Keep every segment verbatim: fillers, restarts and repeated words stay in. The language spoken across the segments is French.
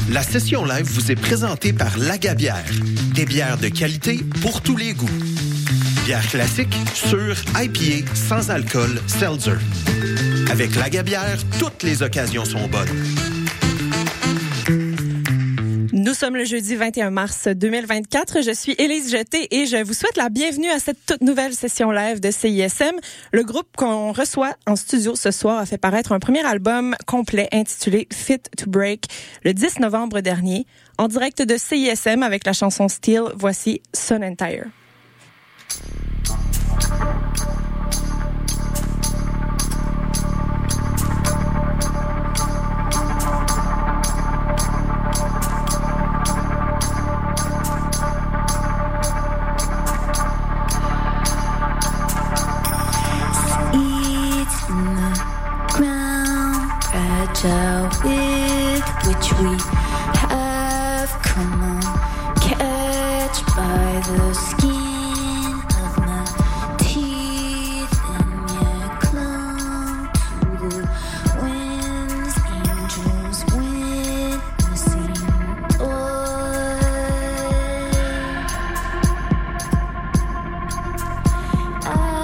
La session live vous est présentée par Lagabière. Des bières de qualité pour tous les goûts. Bière classique, sûre, I P A, sans alcool, seltzer. Avec Lagabière, toutes les occasions sont bonnes. Nous sommes le jeudi vingt et un mars deux mille vingt-quatre. Je suis Élise Jeté et je vous souhaite la bienvenue à cette toute nouvelle session live de C I S M. Le groupe qu'on reçoit en studio ce soir a fait paraître un premier album complet intitulé Fit to Break le dix novembre dernier. En direct de C I S M avec la chanson Steel, voici Sun and Tire. With which we have come on, catch by the skin of my teeth, and yet clung to the winds, angels witnessing joy. I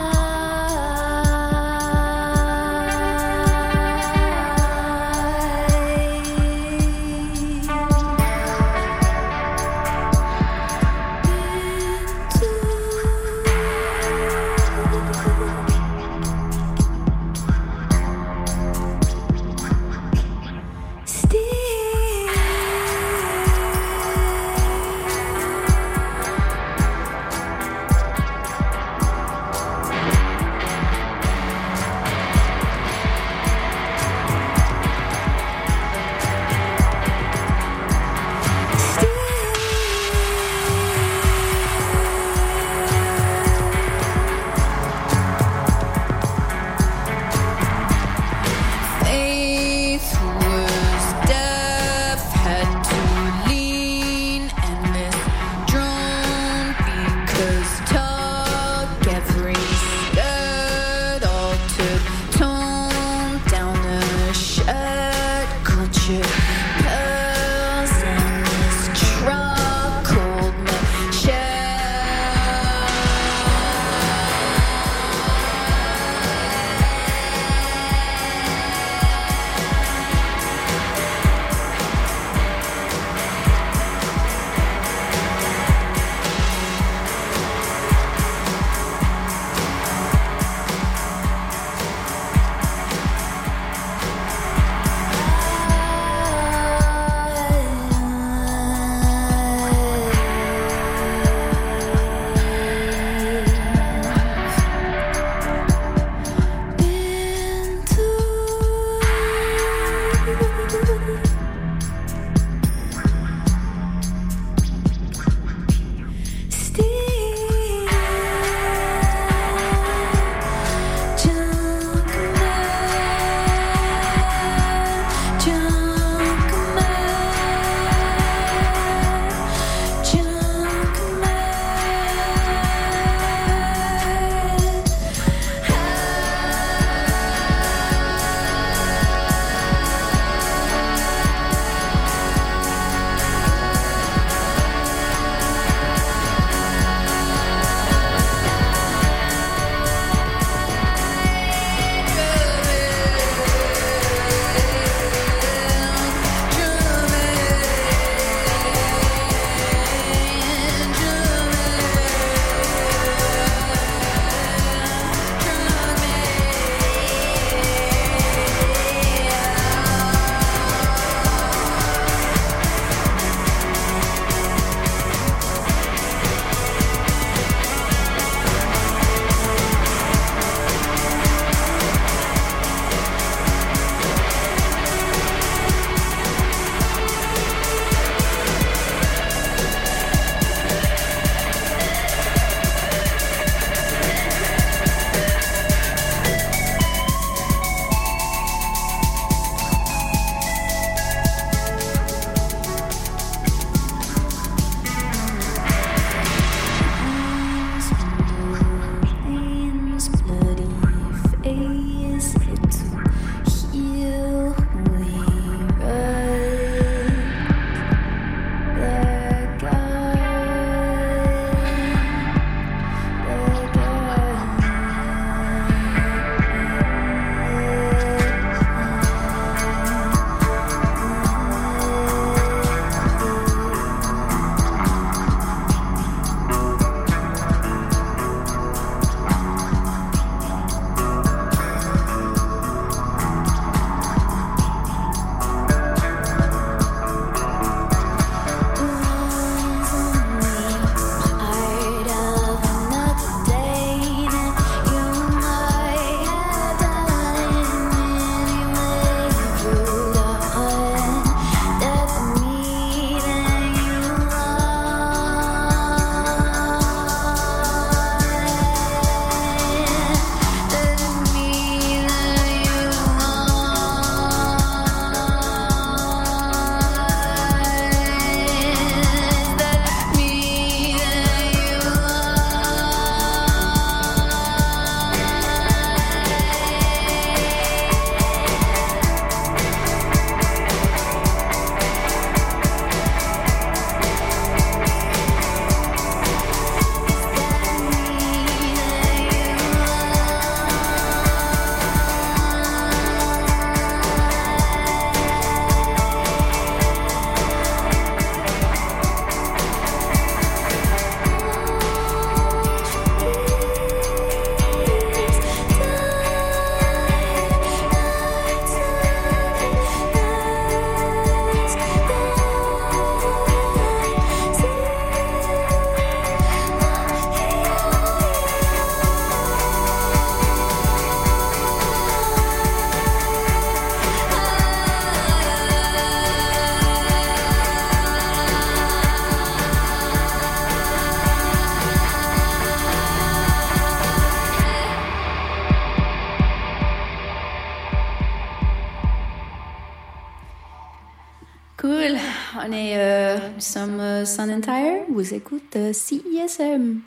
On est, euh, nous sommes euh, Sun and Tire. Vous écoutez euh, C I S M.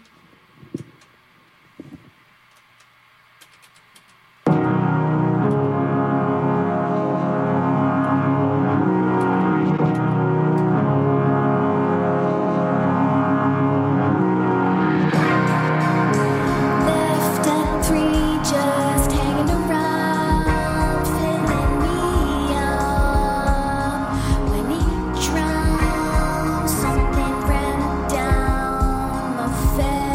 Something ran down my face.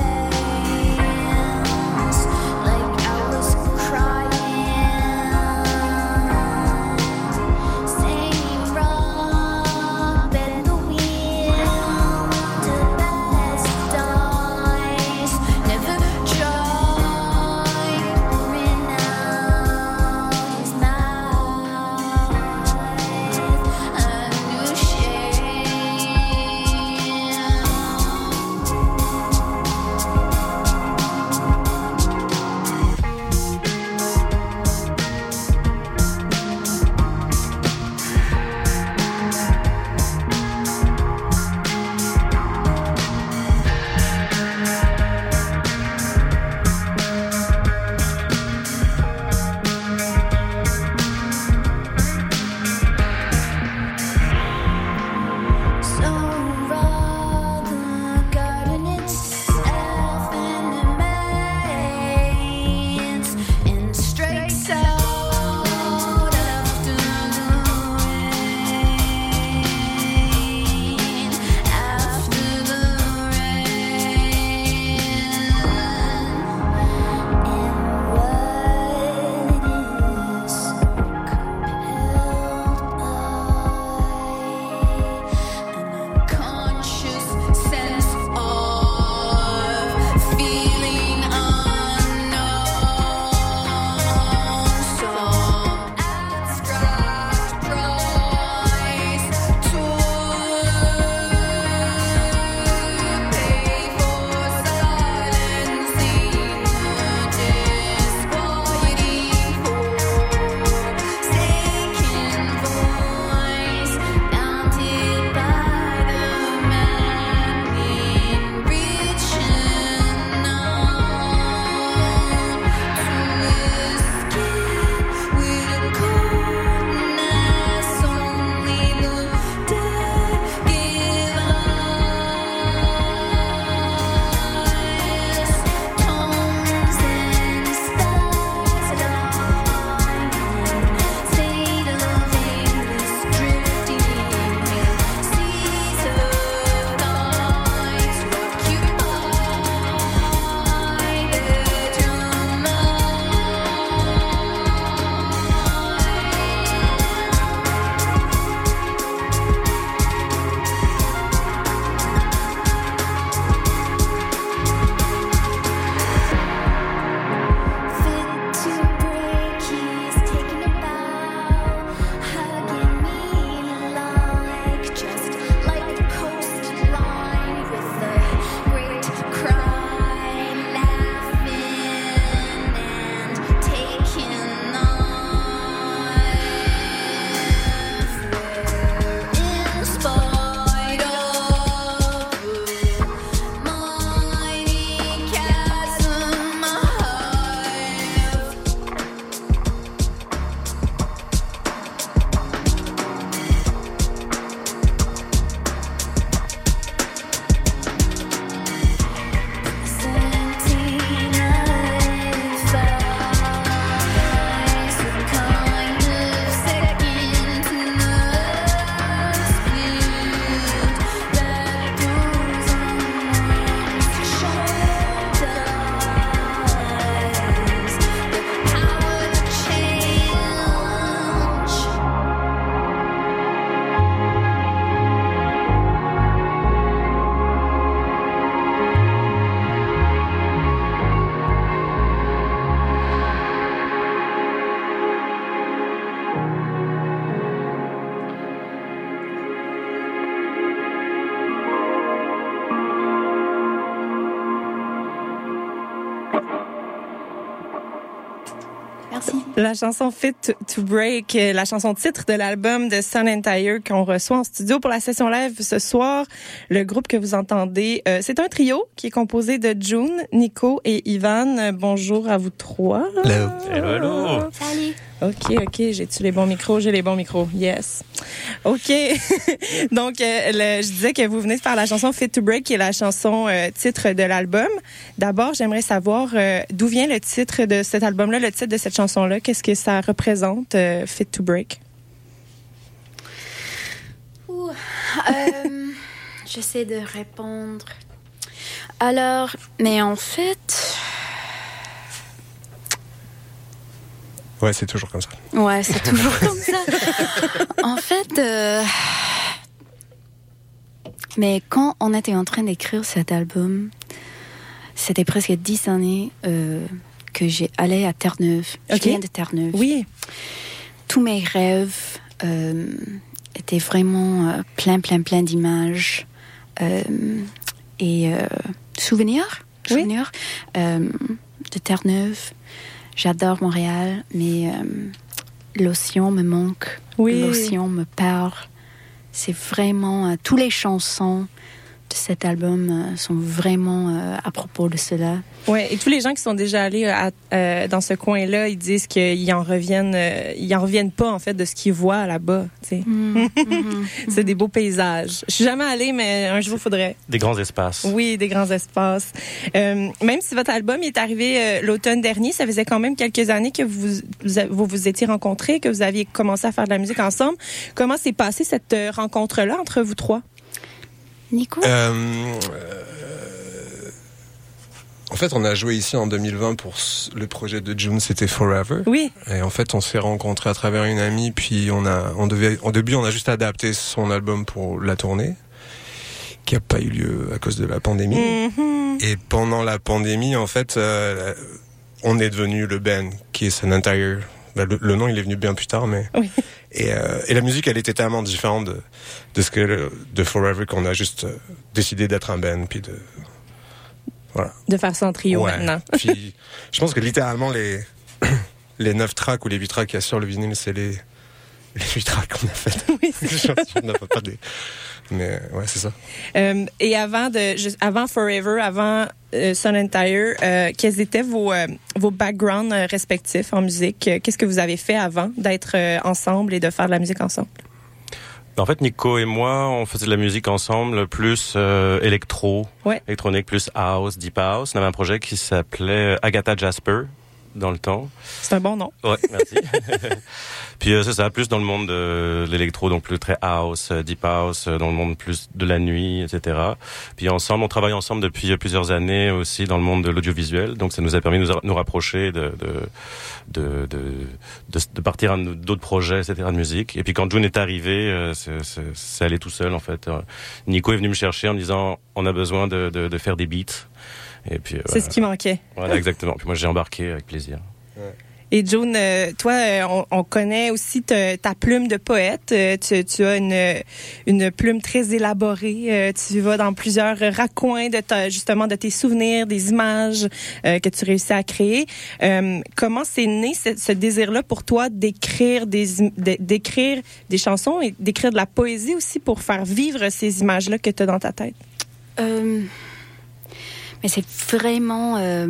Merci. La chanson Fit to Break, la chanson titre de l'album de Sun Entire qu'on reçoit en studio pour la session live ce soir. Le groupe que vous entendez, euh, c'est un trio qui est composé de June, Nico et Ivan. Euh, bonjour à vous trois. Hello. Hello, hello. Salut. OK, OK. J'ai-tu les bons micros? J'ai les bons micros. Yes. OK. Donc, euh, le, je disais que vous venez de faire la chanson Fit to Break, qui est la chanson euh, titre de l'album. D'abord, j'aimerais savoir euh, d'où vient le titre de cet album-là, le titre de cette chanson-là. Qu'est-ce que ça représente, euh, Fit to Break? Ouh, euh, j'essaie de répondre. Alors, mais en fait... Ouais, c'est toujours comme ça. Ouais, c'est toujours comme ça. En fait, euh... mais quand on était en train d'écrire cet album, c'était presque dix années euh, que j'ai allé à Terre-Neuve. Okay. Je viens de Terre-Neuve. Oui. Tous mes rêves euh, étaient vraiment euh, plein, plein, plein d'images euh, et euh, souvenirs, Oui. souvenirs euh, de Terre-Neuve. J'adore Montréal, mais euh, l'océan me manque. Oui. L'océan me parle. C'est vraiment... Euh, toutes les chansons de cet album euh, sont vraiment euh, à propos de cela. Ouais, et tous les gens qui sont déjà allés à, euh, dans ce coin-là, ils disent qu'ils en reviennent, euh, ils en reviennent pas en fait de ce qu'ils voient là-bas. Tu sais, Mmh, mmh, c'est des beaux paysages. Je suis jamais allée, mais un jour faudrait. Des grands espaces. Oui, des grands espaces. Euh, même si votre album est arrivé euh, l'automne dernier, ça faisait quand même quelques années que vous vous, vous vous étiez rencontrés, que vous aviez commencé à faire de la musique ensemble. Comment s'est passée cette euh, rencontre-là entre vous trois? Nico? Euh, euh, en fait, on a joué ici en deux mille vingt pour le projet de June, c'était Forever. Oui. Et en fait, on s'est rencontrés à travers une amie, puis on a, on devait, au début, on a juste adapté son album pour la tournée, qui a pas eu lieu à cause de la pandémie. Mm-hmm. Et pendant la pandémie, en fait, euh, on est devenu le band qui est Sun Entire. Ben, le, le nom, il est venu bien plus tard, mais Oui. et, euh, et la musique, elle était tellement différente de, de ce que de Forever qu'on a juste euh, décidé d'être un band, puis de voilà. De faire ça en trio Ouais. maintenant. Puis je pense que littéralement les les neuf tracks ou les huit tracks qu'il y a sur le vinyle, c'est les les huit tracks qu'on a fait. Oui, c'est on n'a pas des. Mais ouais, c'est ça. Euh, et avant de, juste avant Forever, avant euh, Sun Entire, euh, quels étaient vos euh, vos backgrounds euh, respectifs en musique? Qu'est-ce que vous avez fait avant d'être euh, ensemble et de faire de la musique ensemble? En fait, Nico et moi, on faisait de la musique ensemble, plus euh, électro, Ouais. électronique, plus house, deep house. On avait un projet qui s'appelait Agatha Jasper dans le temps. C'est un bon nom. Ouais, merci. Puis euh, c'est ça, plus dans le monde de l'électro, donc plus très house, euh, deep house, euh, dans le monde plus de la nuit, et cetera. Puis ensemble, on travaille ensemble depuis euh, plusieurs années aussi dans le monde de l'audiovisuel, donc ça nous a permis de nous, nous rapprocher, de de de de, de, de partir à d'autres projets, et cetera de musique. Et puis quand June est arrivé, euh, c'est, c'est, c'est allé tout seul en fait. Nico est venu me chercher en me disant, on a besoin de de, de faire des beats. Et puis, euh, C'est ce qui manquait. Voilà, exactement. Puis moi, j'ai embarqué avec plaisir. Et June, euh, toi, euh, on, on connaît aussi te, ta plume de poète. Euh, tu, tu as une, une plume très élaborée. Euh, tu vas dans plusieurs raccoins de ta, justement de tes souvenirs, des images euh, que tu réussis à créer. Euh, comment c'est né ce, ce désir-là pour toi d'écrire des, de, d'écrire des chansons et d'écrire de la poésie aussi pour faire vivre ces images-là que tu as dans ta tête? Euh, mais c'est vraiment euh,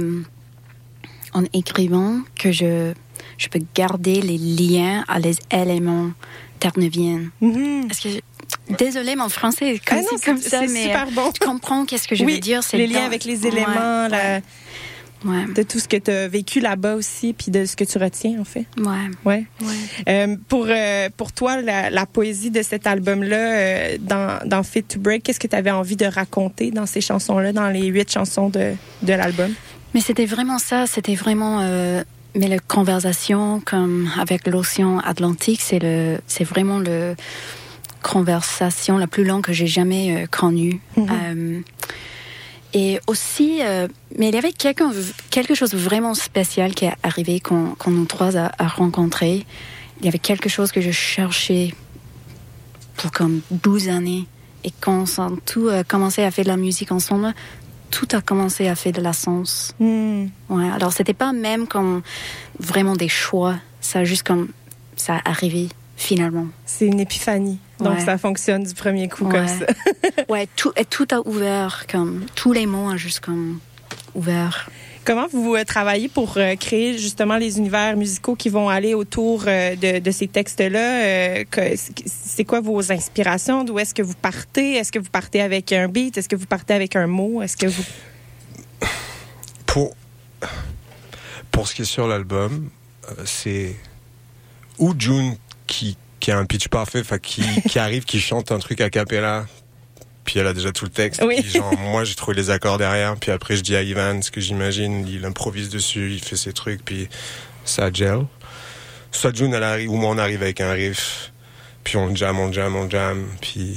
en écrivant que je, je peux garder les liens à les éléments terre-neuviens. Mm-hmm. Est-ce que je... Désolée, mon français est comme, Ah non, c'est comme c'est, ça, c'est mais super bon. tu comprends qu'est-ce que je Oui, veux dire. C'est les dans... liens avec les éléments, ouais, la, ouais, de tout ce que tu as vécu là-bas aussi, puis de ce que tu retiens, en fait. ouais, Ouais. ouais. Euh, pour, euh, pour toi, la, la poésie de cet album-là, euh, dans, dans Fit to Break, qu'est-ce que tu avais envie de raconter dans ces chansons-là, dans les huit chansons de, de l'album? Mais c'était vraiment ça, c'était vraiment... Euh, mais la conversation comme avec l'océan Atlantique, c'est, le, c'est vraiment la conversation la plus longue que j'ai jamais euh, connue. Mm-hmm. Euh, et aussi, euh, mais il y avait quelque, quelque chose de vraiment spécial qui est arrivé quand, quand nous trois a, a rencontrés. Il y avait quelque chose que je cherchais pour comme douze années. Et quand on a tout euh, commencé à faire de la musique ensemble, tout a commencé à faire de la sens. Mm. Ouais, alors c'était pas même comme vraiment des choix, ça a juste comme ça arrivé finalement. C'est une épiphanie. Donc, Ouais. ça fonctionne du premier coup Ouais. comme ça. Ouais, tout, et tout a ouvert, comme tous les mots ont juste comme ouvert. Comment vous euh, travaillez pour euh, créer justement les univers musicaux qui vont aller autour euh, de, de ces textes-là? Euh, que- c'est quoi vos inspirations? D'où est-ce que vous partez? Est-ce que vous partez avec un beat? Est-ce que vous partez avec un mot? Est-ce que vous... Pour, pour ce qui est sur l'album, euh, c'est ou June qui, qui a un pitch parfait, enfin qui, qui arrive, qui chante un truc a cappella, puis elle a déjà tout le texte. Oui. Puis genre, moi j'ai trouvé les accords derrière, puis après je dis à Ivan ce que j'imagine, il improvise dessus, il fait ses trucs, puis ça gel. Soit June elle arrive, ou moi on arrive avec un riff, puis on jam, on jam, on jam, puis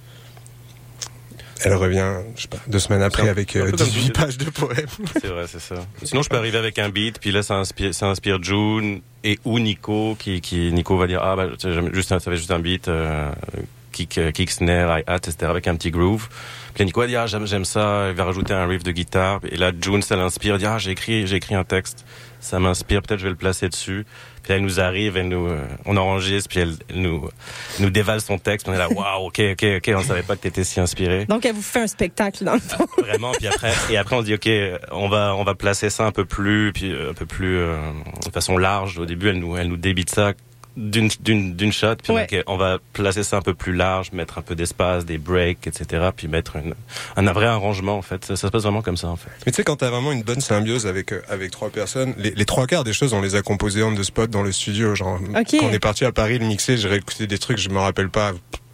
elle revient, je sais pas, deux semaines après C'est un- avec un euh, peu comme dix-huit tu- pages de poèmes. C'est vrai, c'est ça. Sinon, je peux arriver avec un beat, puis là, ça inspire, ça inspire June et ou Nico, qui, qui Nico va dire, ah, bah, tu sais, j'aime juste, un- ça fait juste un beat, euh, kick, euh, kick, snare, hi-hat, et cetera, avec un petit groove. Puis là, Nico va dire, ah, j'aime, j'aime ça, il va rajouter un riff de guitare. Et là, June, ça l'inspire, il dit, ah, j'ai écrit, j'ai écrit un texte, ça m'inspire, peut-être je vais le placer dessus. Puis là, elle nous arrive, elle nous, euh, on enregistre, puis elle, elle nous, nous dévale son texte. On est là, waouh, ok, ok, ok, on savait pas que t'étais si inspiré. Donc, elle vous fait un spectacle, dans le fond. Vraiment, puis après, et après on se dit ok, on va on va placer ça un peu plus, puis euh, un peu plus euh, de façon large. Au début, elle nous elle nous débite ça d'une d'une d'une shot, puis Ouais. ok, on va placer ça un peu plus large, mettre un peu d'espace, des breaks, et cetera, puis mettre une, un vrai arrangement en fait. Ça, ça se passe vraiment comme ça en fait. Mais tu sais, quand t'as vraiment une bonne symbiose avec euh, avec trois personnes, les, les trois quarts des choses, on les a composées on the spot dans le studio. Genre, Ok. quand on est parti à Paris le mixer, j'ai réécouté des trucs, je me rappelle pas.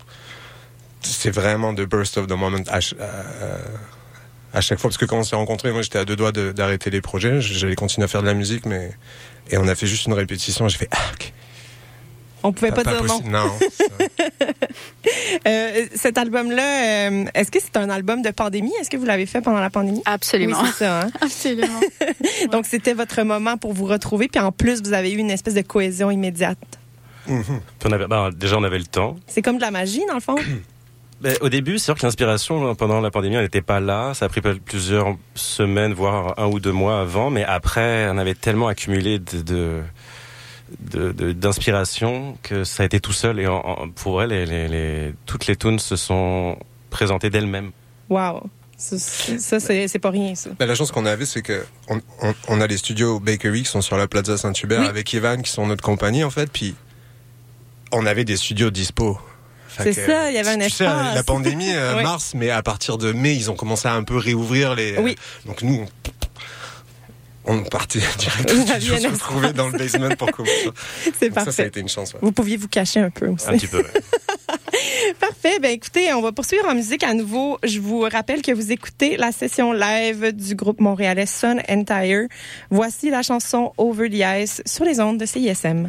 C'est vraiment the burst of the moment à, ch- à, à chaque fois. Parce que quand on s'est rencontrés, moi j'étais à deux doigts de- d'arrêter les projets. J'allais continuer à faire de la musique, mais et on a fait juste une répétition. J'ai fait ah, ok. On pouvait pas, dire non. possible. Non. ça- Euh, cet album-là, euh, est-ce que c'est un album de pandémie? Est-ce que vous l'avez fait pendant la pandémie? Absolument. Oui, c'est ça. Hein? Absolument. Donc, c'était votre moment pour vous retrouver. Puis en plus, vous avez eu une espèce de cohésion immédiate. Mhm. Puis on avait, bah, déjà on avait le temps. C'est comme de la magie, dans le fond. Ben, au début, c'est sûr que l'inspiration pendant la pandémie, elle n'était pas là. Ça a pris plusieurs semaines, voire un ou deux mois avant. Mais après, on avait tellement accumulé de, de, de, de- d'inspiration que ça a été tout seul. Et en, en- pour elle, les, les, les- toutes les tunes se sont présentées d'elles-mêmes. Wow. Ça, c'est- ça, c'est c'est pas rien, ça. Ben, la chance qu'on avait, c'est que on, on, on a les studios Bakery qui sont sur la Plaza Saint-Hubert Oui. avec Ivan qui sont notre compagnie en fait. Puis on avait des studios dispo. Fait C'est que, ça, il y avait un tu sais, espace. la pandémie, euh, Oui. mars, mais à partir de mai, ils ont commencé à un peu réouvrir les. Oui. Donc nous, on, on partait direct au Vous aviez studio, un se retrouver dans le basement pour commencer. C'est Donc ça, ça a parfait. été une chance. Ouais. Vous pouviez vous cacher un peu aussi. Un petit peu. ouais. Parfait. Ben écoutez, on va poursuivre en musique à nouveau. Je vous rappelle que vous écoutez la session live du groupe montréalais Sun and Tire. Voici la chanson Over the Ice sur les ondes de C I S M.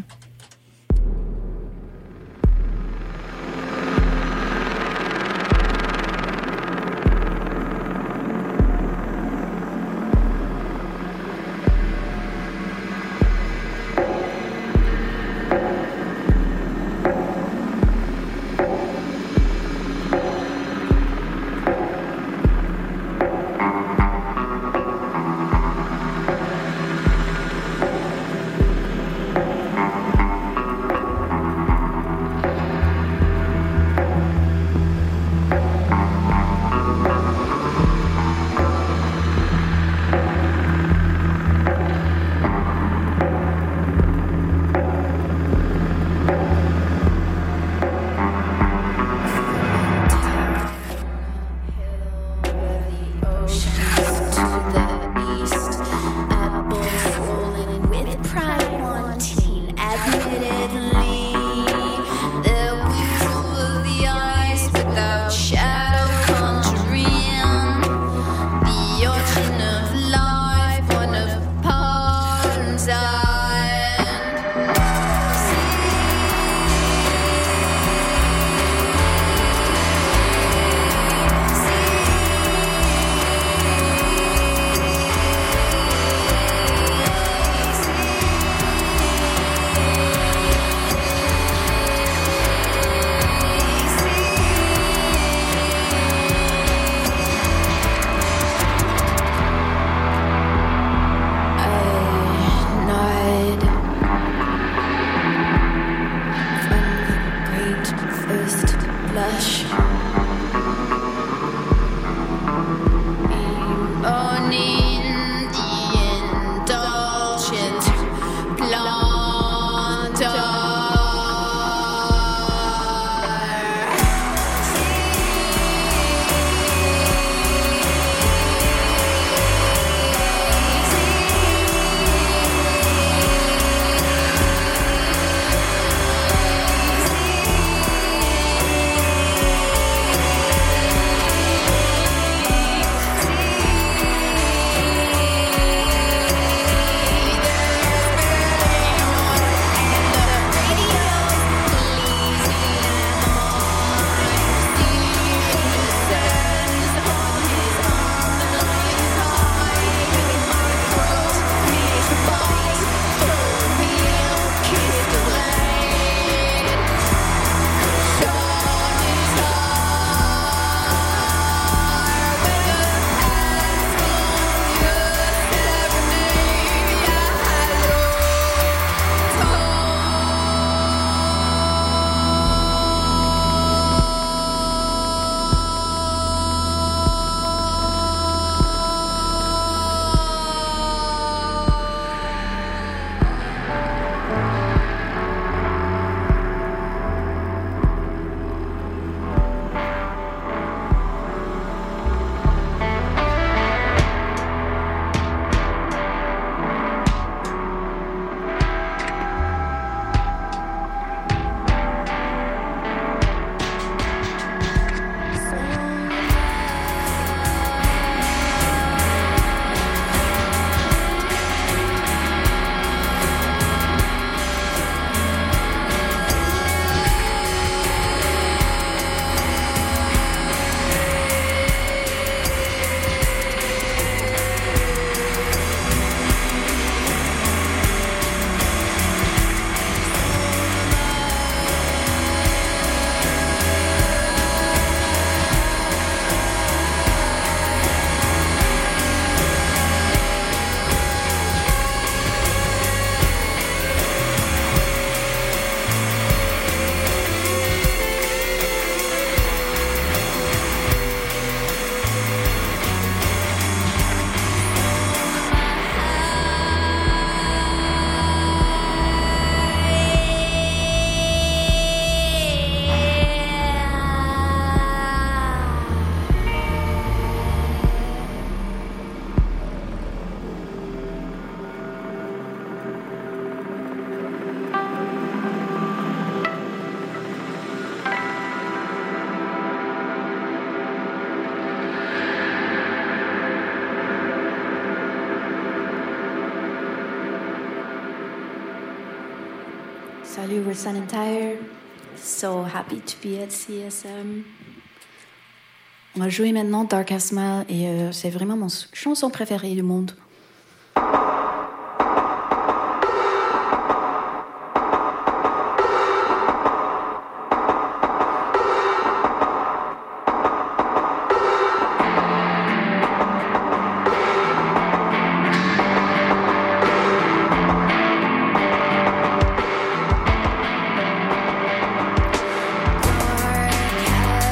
Salut, we're Sun and Tire. So happy to be at C S M. On va jouer maintenant Dark As Smile et euh, c'est vraiment mon chanson préférée du monde.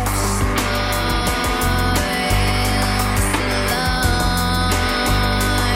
Dark as smile,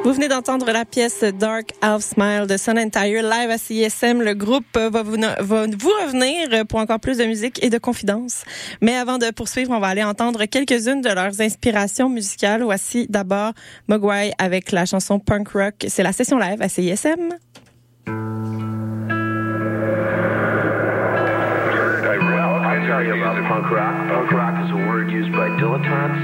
Vous venez d'entendre la pièce Dark Half Smile de Sun and Tire live à C I S M. Le groupe va vous, va vous revenir pour encore plus de musique et de confidences. Mais avant de poursuivre, on va aller entendre quelques-unes de leurs inspirations musicales. Voici d'abord Mogwai avec la chanson Punk Rock. C'est la session live à C I S M. I'll tell you about punk rock. Punk rock is a word used by dilettantes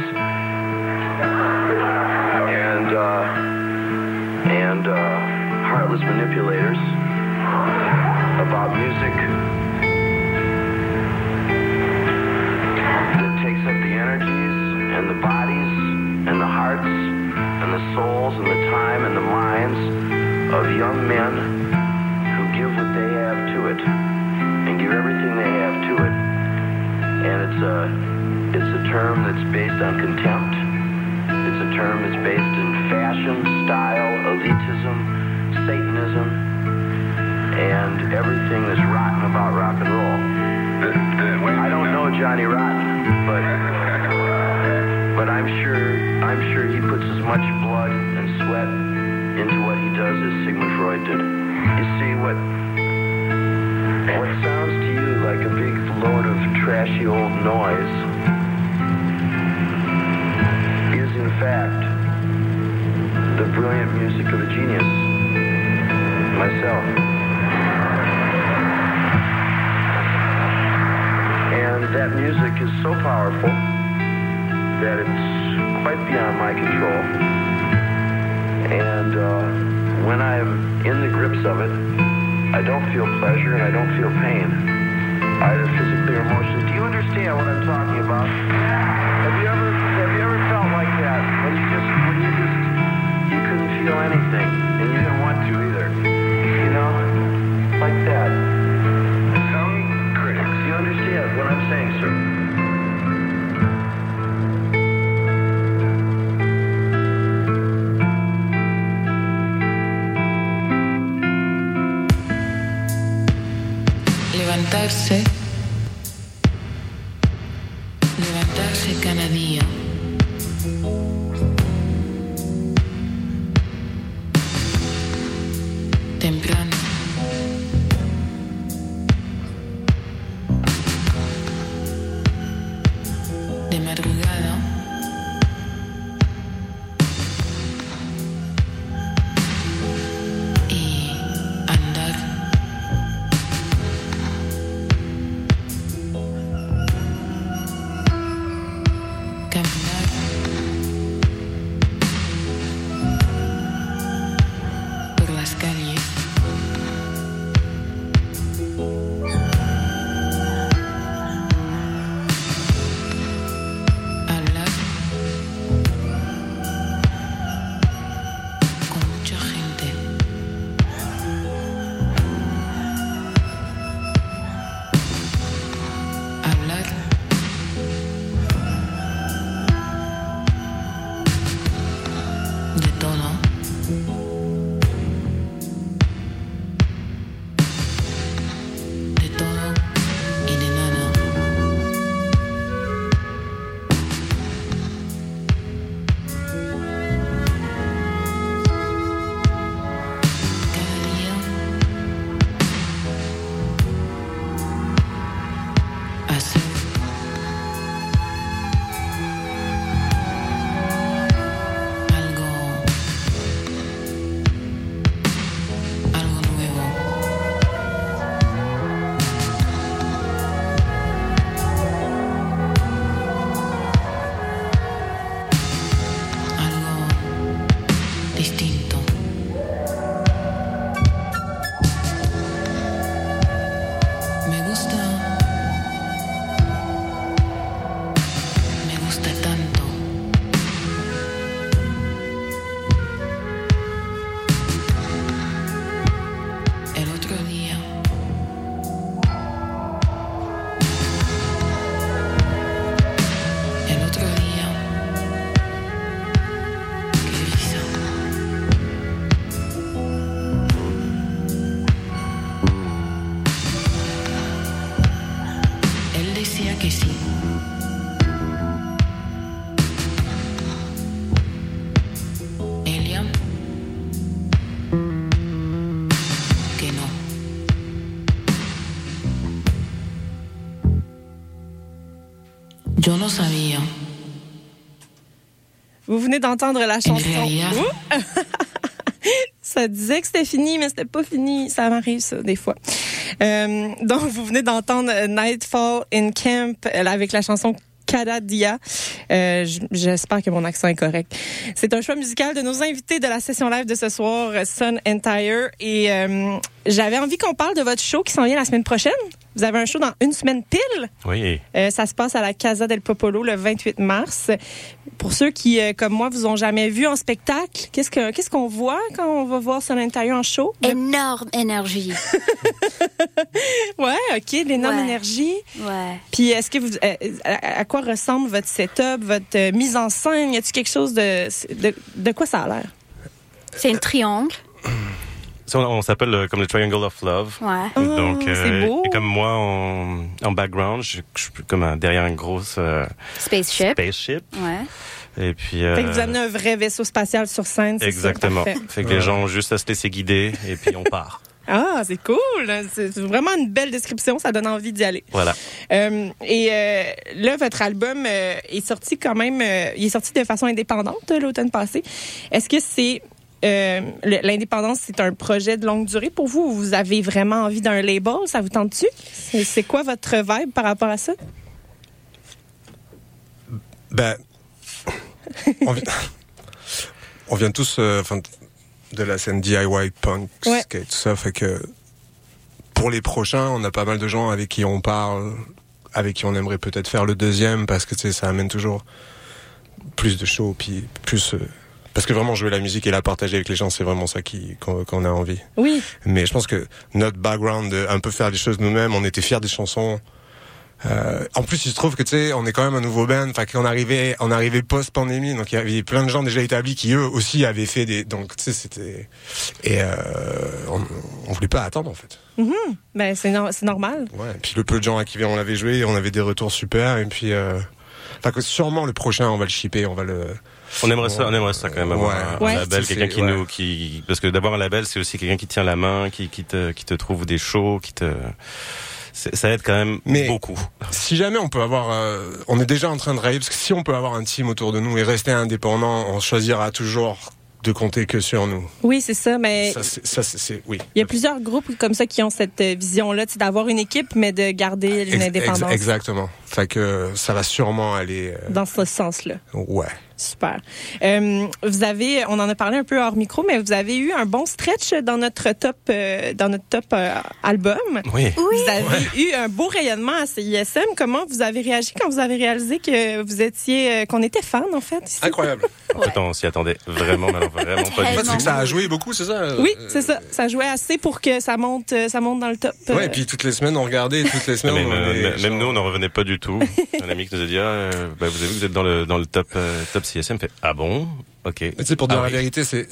and uh, and uh, heartless manipulators about music that takes up the energies and the bodies and the hearts and the souls and the time and the minds of young men who give what they have to it and give everything they have to it. And it's a, it's a term that's based on contempt. It's a term that's based in fashion, style, elitism, Satanism, and everything that's rotten about rock and roll. The, the, I don't know Johnny Rotten, but but I'm sure I'm sure he puts as much blood and sweat into what he does as Sigmund Freud did. You see what what sounds to you like a big load of trashy old noise is in fact the brilliant music of a genius, myself. And that music is so powerful that it's quite beyond my control. And uh, when I'm in the grips of it, I don't feel pleasure and I don't feel pain, either physically or emotionally. Do you understand what I'm talking about? Have you ever have you ever felt like that when you just when you just you couldn't feel anything and you didn't want to either? You know, like that. Some critics. Do you understand what I'm saying, sir? Levantarse, levantarse cada día. Temprano. De madrugada. Y andar. Caminar. Por las calles. Hablar con mucha gente. Hablar de todo. De todo y de nada. Cada día hacer algo algo nuevo. Algo distinto. Me gusta, me gusta tanto. El otro día El otro día qué risa. Él decía que sí. Ella Yo no sabía. Vous venez d'entendre la chanson. realidad. Ouh! Ça disait que c'était fini, mais c'était pas fini. Ça m'arrive, ça, des fois. Euh, donc, vous venez d'entendre Nightfall in Camp euh, avec la chanson Cada Dia. Euh, j'espère que mon accent est correct. C'est un choix musical de nos invités de la session live de ce soir, Sun Entire. Et euh, j'avais envie qu'on parle de votre show qui s'en vient la semaine prochaine. Vous avez un show dans une semaine pile. Oui. Euh, ça se passe à la Casa del Popolo le vingt-huit mars. Pour ceux qui, euh, comme moi, vous ont jamais vu en spectacle, qu'est-ce que qu'est-ce qu'on voit quand on va voir Sun Entire en show? Énorme énergie. Ouais, ok, l'énorme Ouais. énergie. Ouais. Puis est-ce que vous, euh, à, à quoi ressemble votre setup, votre euh, mise en scène? Y a-t-il quelque chose de, de, de quoi ça a l'air? C'est un triangle. Ça, on, on s'appelle euh, comme le Triangle of Love. Ouais. Oh, Donc, c'est beau. et comme moi, en, en background, je, je suis comme un, derrière une grosse euh, Spaceship. spaceship. Ouais. Et puis. Euh, Fait que vous amenez un vrai vaisseau spatial sur scène, c'est Exactement. ça? Parfait. Fait que les gens ont juste à se laisser guider et puis on part. Ah, c'est cool. C'est vraiment une belle description. Ça donne envie d'y aller. Voilà. Euh, et euh, là, votre album euh, est sorti quand même. Euh, il est sorti de façon indépendante euh, l'automne passé. Est-ce que c'est euh, le- l'indépendance, c'est un projet de longue durée pour vous ou vous avez vraiment envie d'un label? Ça vous tente-tu? C'est c'est quoi votre vibe par rapport à ça? Ben, on, vient, on vient tous euh, enfin, de la scène D I Y, punk, Ouais. skate, tout ça. Fait que pour les prochains, on a pas mal de gens avec qui on parle, avec qui on aimerait peut-être faire le deuxième, parce que tu sais, ça amène toujours plus de shows, puis plus. Euh, parce que vraiment jouer la musique et la partager avec les gens, c'est vraiment ça qui, qu'on, qu'on a envie. Oui. Mais je pense que notre background, de un peu faire les choses nous-mêmes, on était fiers des chansons. Euh, en plus, il se trouve que tu sais, on est quand même un nouveau band. Enfin, qu'on arrivait, on arrivait post-pandémie, donc il y avait plein de gens déjà établis qui eux aussi avaient fait des. Donc tu sais, c'était et euh, on, on voulait pas attendre en fait. Mm-hmm. Ben c'est no- c'est normal. Ouais. Et puis le peu de gens à qui on l'avait joué, on avait des retours super. Et puis, euh, enfin, que sûrement le prochain, on va le shipper, on va le. On aimerait ça, on aimerait ça quand même avoir Ouais. un, un Ouais. label, C'est- quelqu'un qui ouais. nous, qui, parce que d'avoir un label, c'est aussi quelqu'un qui tient la main, qui, qui te, qui te trouve des shows, qui te, c'est- ça aide quand même Mais- beaucoup. Si jamais on peut avoir, euh, on est déjà en train de travailler parce que si on peut avoir un team autour de nous et rester indépendant, on choisira toujours de compter que sur nous. Oui, c'est ça. Mais Ça, c'est, ça, c'est, c'est- oui. il y a plusieurs groupes comme ça qui ont cette euh, vision-là, tu sais, d'avoir une équipe, mais de garder une Ex- indépendance ex- exactement. Fait que ça va sûrement aller. euh, dans ce sens-là. ouais. Super. Euh, vous avez, on en a parlé un peu hors micro, mais vous avez eu un bon stretch dans notre top, euh, dans notre top euh, album. Oui. Vous avez eu un beau rayonnement à C I S M. Comment vous avez réagi quand vous avez réalisé que vous étiez, euh, qu'on était fan en fait ici? Incroyable. En fait, on s'y attendait vraiment, mais alors vraiment pas En du fait, tout. c'est que ça a joué beaucoup, c'est ça? Oui, Euh, c'est ça. Ça jouait assez pour que ça monte, euh, ça monte dans le top. Ouais, euh, et puis toutes les semaines, on regardait, et toutes les semaines, Même, on euh, est, même genre- nous, on n'en revenait pas du tout. Un ami qui nous a dit, ah, euh, bah, vous avez vu que vous êtes dans le, dans le top, euh, top C S M. Fait, ah bon? Ok. Mais tu sais, pour dire Ah la oui. vérité, c'est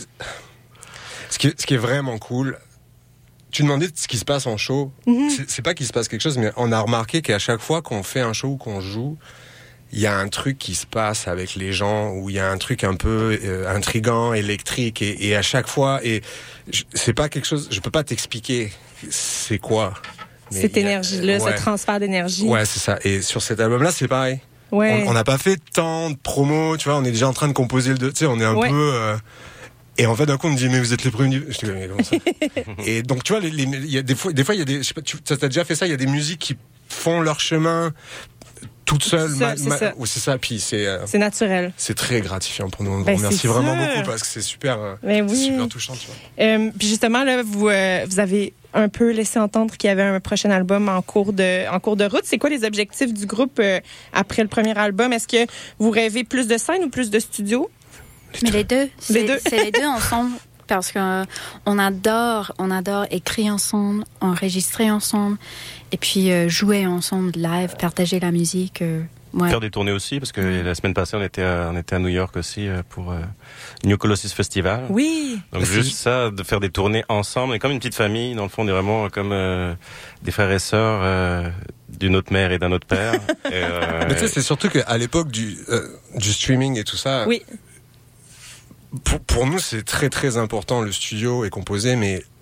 ce qui, est, ce qui est vraiment cool. Tu demandais ce qui se passe en show. C'est, c'est pas qu'il se passe quelque chose, mais on a remarqué qu'à chaque fois qu'on fait un show ou qu'on joue, il y a un truc qui se passe avec les gens, où il y a un truc un peu euh, intriguant, électrique, et, et à chaque fois, et je- c'est pas quelque chose, je peux pas t'expliquer c'est quoi. Mais cette il y a- énergie-là, ouais. ce transfert d'énergie. Ouais, c'est ça. Et sur cet album-là, c'est pareil. Ouais. On on n'a pas fait tant de promos, tu vois, on est déjà en train de composer le deux, tu sais, on est un Ouais. peu... euh, et en fait, d'un coup, on me dit, mais vous êtes les premiers... Je dis, mais comment ça? Et donc, tu vois, les, les- il y a des fois, des fois, il y a des... Je sais pas, tu as déjà fait ça, il y a des musiques qui font leur chemin toutes seules. Tout seul, c'est ça. Ouais, c'est ça, puis c'est... euh, C'est naturel. c'est très gratifiant pour nous. On vous Ben, remercie c'est vraiment sûr. beaucoup parce que c'est super, euh, Ben oui. c'est super touchant, tu vois. Euh, puis justement, là, vous, euh, vous avez un peu laissé entendre qu'il y avait un prochain album en cours de, en cours de route. C'est quoi les objectifs du groupe euh, après le premier album? Est-ce que vous rêvez plus de scène ou plus de studio? Mais les deux. C'est, Les deux. c'est les deux ensemble. Parce qu'on on adore, on adore écrire ensemble, enregistrer ensemble, et puis euh, jouer ensemble live, partager la musique. euh, ouais. Faire des tournées aussi, parce que la semaine passée, on était à, on était à New York aussi euh, pour euh, New Colossus Festival. Oui. Donc juste ça, de faire des tournées ensemble, et comme une petite famille, dans le fond, on est vraiment comme euh, des frères et sœurs euh, d'une autre mère et d'un autre père. Et, euh, Mais tu sais, c'est surtout qu'à l'époque du, euh, du streaming et tout ça, Oui. pour, pour nous, c'est très très important. Le studio est composé, mais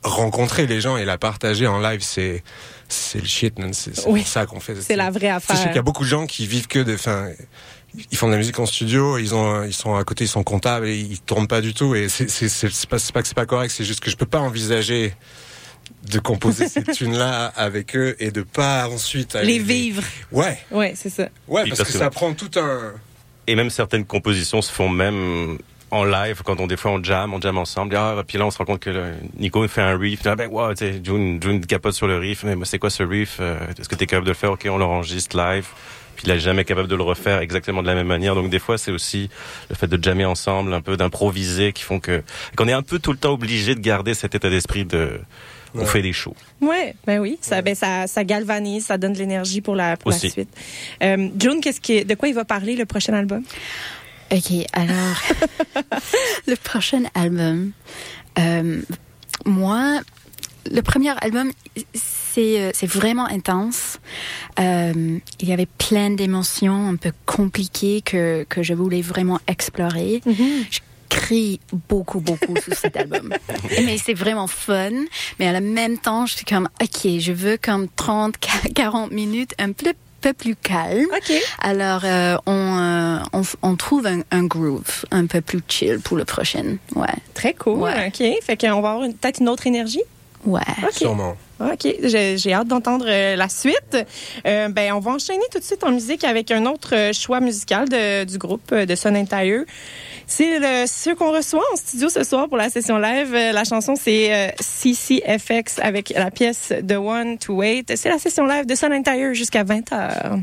rencontrer les gens et la partager en live, c'est c'est le shit, man. C'est, c'est oui. pour ça qu'on fait. C'est, c'est la vraie affaire. Je sais qu'il y a beaucoup de gens qui vivent que de, enfin, ils font de la musique en studio, ils ont, ils sont à côté, ils sont comptables et ils tournent pas du tout. Et c'est, c'est, c'est, c'est pas, c'est pas que c'est pas correct, c'est juste que je peux pas envisager de composer ces tunes-là avec eux et de pas ensuite aller les vivre. Ouais. Ouais, c'est ça. Ouais, Puis parce, parce que, que- ça prend tout un. Et même certaines compositions se font même en live, quand on, des fois on jam, on jam ensemble. Ah, puis là, on se rend compte que là, Nico fait un riff. Ah, ben, wow, tu sais, June, June capote sur le riff. Mais moi, c'est quoi ce riff? Euh, Est-ce que t'es capable de le faire? Ok, on l'enregistre live. Puis il est jamais capable de le refaire exactement de la même manière. Donc des fois, c'est aussi le fait de jammer ensemble, un peu d'improviser, qui font que qu'on est un peu tout le temps obligé de garder cet état d'esprit de on Ouais. fait des shows. Ouais, ben oui, ça, ben ça, ça galvanise, ça donne de l'énergie pour la, pour la Aussi. suite. Euh, June, qu'est-ce qui, de quoi il va parler le prochain album? Ok, alors, le prochain album, euh, moi, le premier album, c'est, euh, c'est vraiment intense. Euh, il y avait plein d'émotions un peu compliquées que, que je voulais vraiment explorer. Je crie beaucoup, beaucoup sur cet album. Mais c'est vraiment fun. Mais à la même temps, je suis comme, ok, je veux comme trente, quarante minutes un peu peu plus calme. OK. Alors, euh, on, euh, on, on trouve un, un groove un peu plus chill pour le prochain. Ouais. Très cool. Ouais. OK. Fait qu'on va avoir une- peut-être une autre énergie. Ouais. OK. Sûrement. OK. J'ai, j'ai hâte d'entendre euh, la suite. Euh, ben, on va enchaîner tout de suite en musique avec un autre euh, choix musical de, du groupe euh, de Sun Entire. C'est le, ceux qu'on reçoit en studio ce soir pour la session live. Euh, la chanson, c'est euh, C C F X avec la pièce The One to Wait. C'est la session live de Sun Entire jusqu'à vingt heures.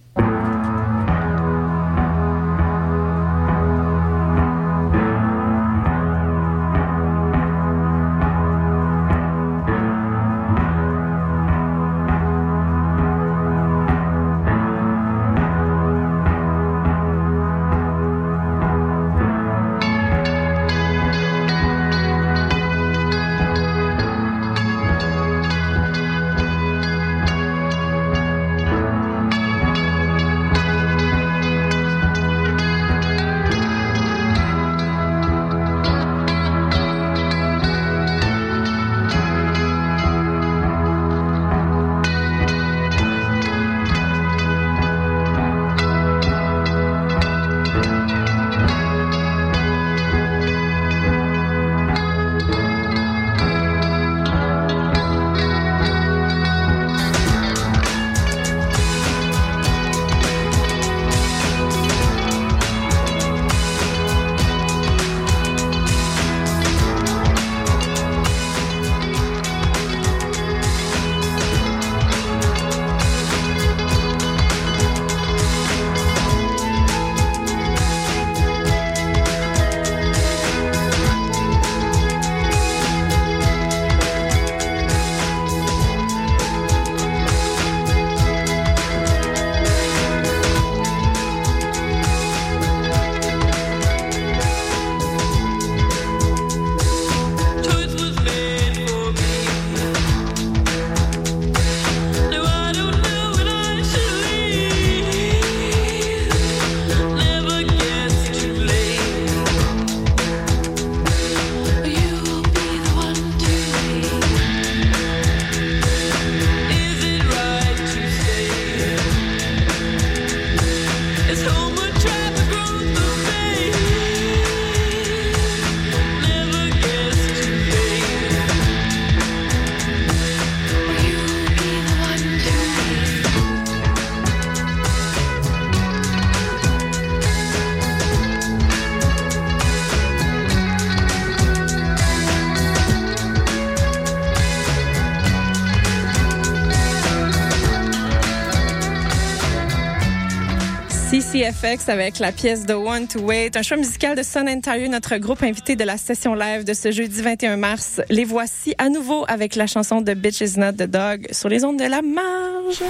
C C F X avec la pièce The One to Wait, un choix musical de Sun Entire, notre groupe invité de la session live de ce jeudi vingt et un mars. Les voici à nouveau avec la chanson de Bitch Is Not the Dog sur les ondes de la marge.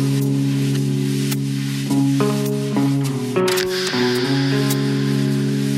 Thank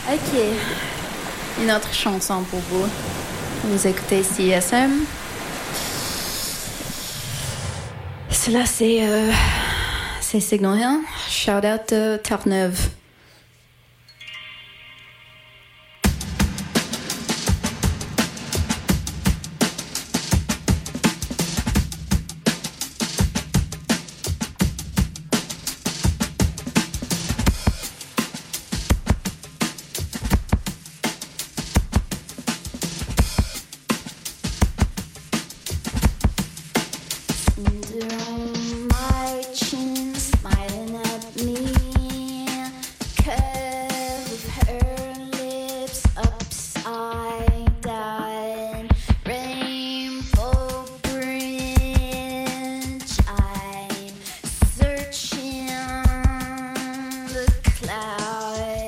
Ok, une autre chanson pour vous. Vous écoutez C I S M. Cela, c'est, euh, c'est Signal Hill. Shout out de Terre-Neuve. Marching, smiling at me, curve her lips upside down, rainbow bridge. I'm searching the clouds.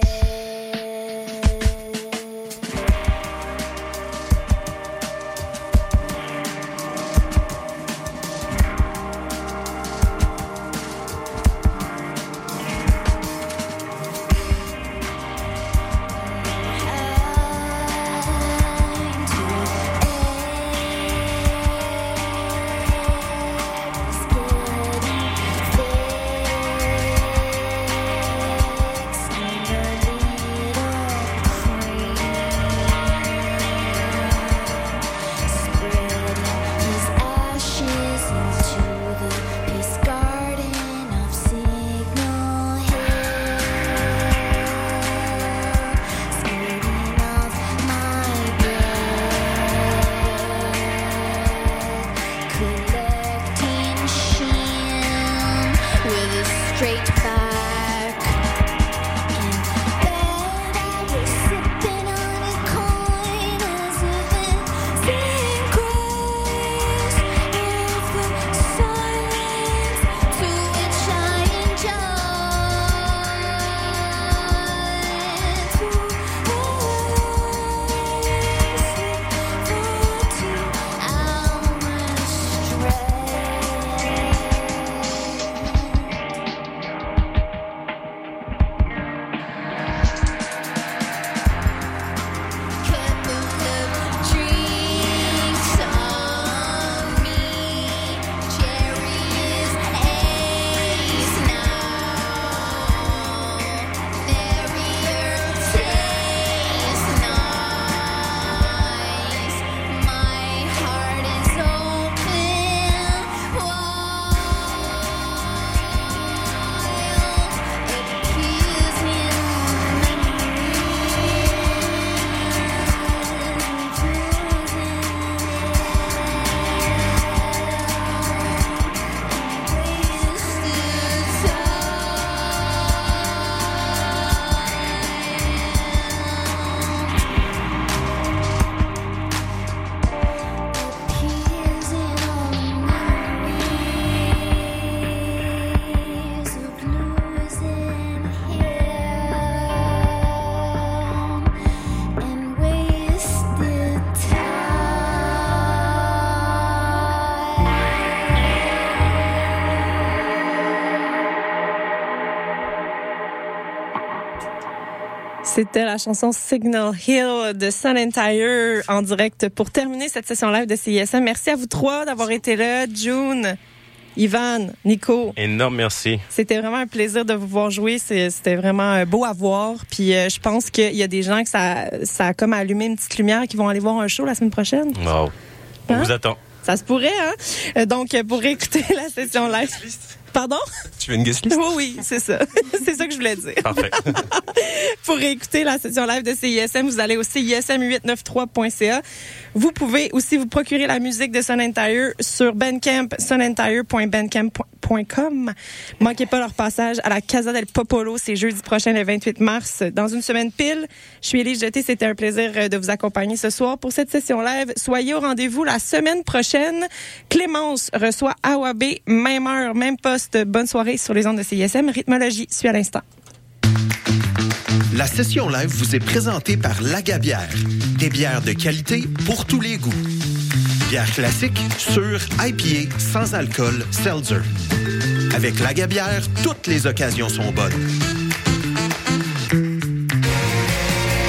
Straight back in bed, I was sipping on a coin as if it's in grace of the silence to which I enjoy to sleep for two hours straight. C'était la chanson Signal Hill de Sun and Tire en direct pour terminer cette session live de C I S M. Merci à vous trois d'avoir été là. June, Ivan, Nico. Énorme merci. C'était vraiment un plaisir de vous voir jouer. C'est- C'était vraiment euh, beau à voir. Puis euh, je pense qu'il y a des gens que ça, ça a comme allumé une petite lumière qui vont aller voir un show la semaine prochaine. Wow. On Hein? vous attend. Ça se pourrait, hein? Euh, Donc, euh, pour écouter la session live... Pardon? Tu veux une guest list? Oui, oui, c'est ça. C'est ça que je voulais dire. Parfait. Pour écouter la session live de C I S M, vous allez au C I S M huit neuf trois point C A. Vous pouvez aussi vous procurer la musique de Sun and Tire sur Bandcamp, sun and tire point bandcamp point com. Manquez pas leur passage à la Casa del Popolo, c'est jeudi prochain, le vingt-huit mars, dans une semaine pile. Je suis Élise Jeté, c'était un plaisir de vous accompagner ce soir pour cette session live. Soyez au rendez-vous la semaine prochaine. Clémence reçoit Awabé, même heure, même poste. Bonne soirée sur les ondes de C I S M. Rythmologie suit à l'instant. La session live vous est présentée par Lagabière. Des bières de qualité pour tous les goûts. Bière classique, sûre, I P A, sans alcool, seltzer. Avec Lagabière, toutes les occasions sont bonnes.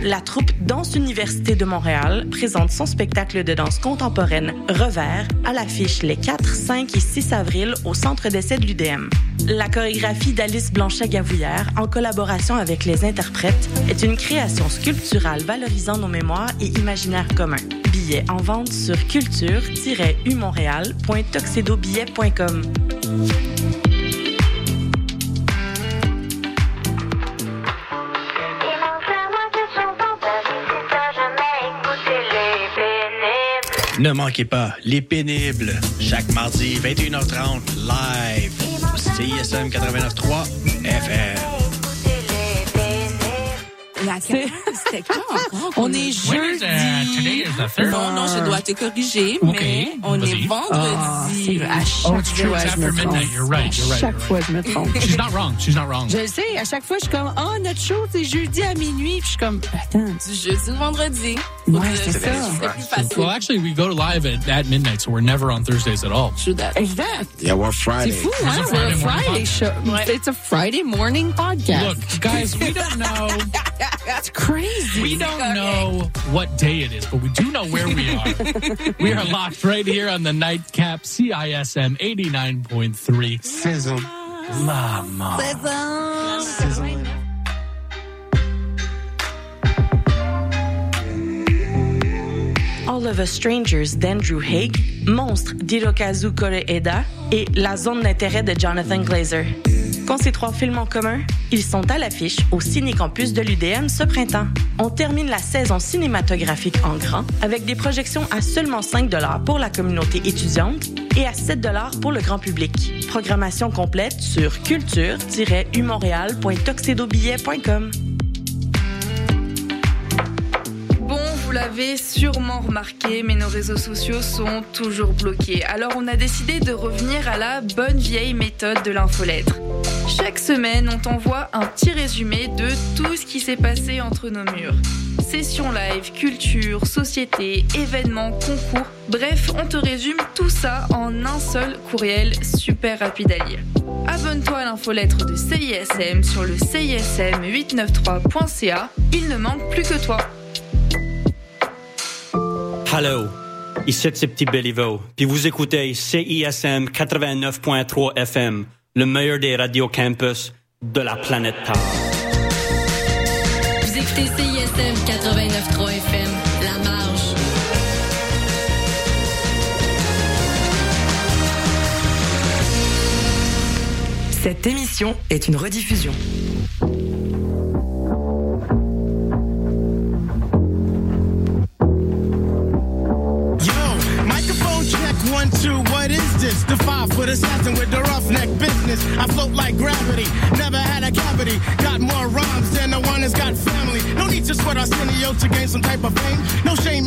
la troupe Danse Université de Montréal présente son spectacle de danse contemporaine Revers à l'affiche les quatre, cinq et six avril au Centre d'essai de l'U D M. La chorégraphie d'Alice Blanchet-Gavouillère, en collaboration avec les interprètes, est une création sculpturale valorisant nos mémoires et imaginaires communs. Billets en vente sur culture tiret u montréal point tuxedo billet point com. Ne manquez pas Les Pénibles, chaque mardi vingt et une heures trente, live, C I S M quatre-vingt-neuf trois F M. C'était quand? On est jeudi. Non, non, je dois te corriger, mais Okay, on vas-y. est vendredi. Ah, à chaque Oh, it's true. fois, It's je me after trompe. midnight. You're right. You're right. Chaque fois, je me trompe. She's not wrong. She's not wrong. Je le sais, à chaque fois, je suis comme, oh, notre show, c'est jeudi à minuit. Puis je suis comme, attends. Du jeudi au vendredi. Ouais, Donc, c'est euh, ça. C'est plus facile. Well, actually, we go live at, at midnight, so we're never on Thursdays at all. True that. Exact. Yeah, we're C'est Friday. fou, It's hein? a We're Friday a morning Friday podcast. show. Ouais. It's a Friday morning podcast. Look, guys, we don't know. That's crazy. We don't know what day it is, but we do know where we are. We are locked right here on the Nightcap C I S M eighty-nine point three. Sizzle. Mama. All of Us Strangers d'Andrew Haig, Monstre d'Hirokazu Koreeda et La Zone d'intérêt de Jonathan Glazer. Qu'ont ces trois films en commun? Ils sont à l'affiche au Ciné-Campus de l'U D M ce printemps. On termine la saison cinématographique en grand avec des projections à seulement cinq dollars pour la communauté étudiante et à sept dollars pour le grand public. Programmation complète sur culture tiret u montréal point tuxedo billet point com. Bon, vous l'avez sûrement remarqué, mais nos réseaux sociaux sont toujours bloqués. Alors on a décidé de revenir à la bonne vieille méthode de l'infolettre. Chaque semaine, on t'envoie un petit résumé de tout ce qui s'est passé entre nos murs. Sessions live, culture, société, événements, concours. Bref, on te résume tout ça en un seul courriel super rapide à lire. Abonne-toi à l'infolettre de C I S M sur le C I S M huit cent quatre-vingt-treize point C A. Il ne manque plus que toi. Hello, ici c'est Petit Béliveau, puis vous écoutez C I S M quatre-vingt-neuf point trois F M, le meilleur des radios campus de la planète Terre. Vous écoutez C I S M quatre-vingt-neuf point trois F M, La Marge. Cette émission est une rediffusion. One, two, what is this? The five-foot assassin with the roughneck business. I float like gravity, never had a cavity. Got more rhymes than the one that's got family. No need to sweat Arsenio to gain some type of fame. No shame.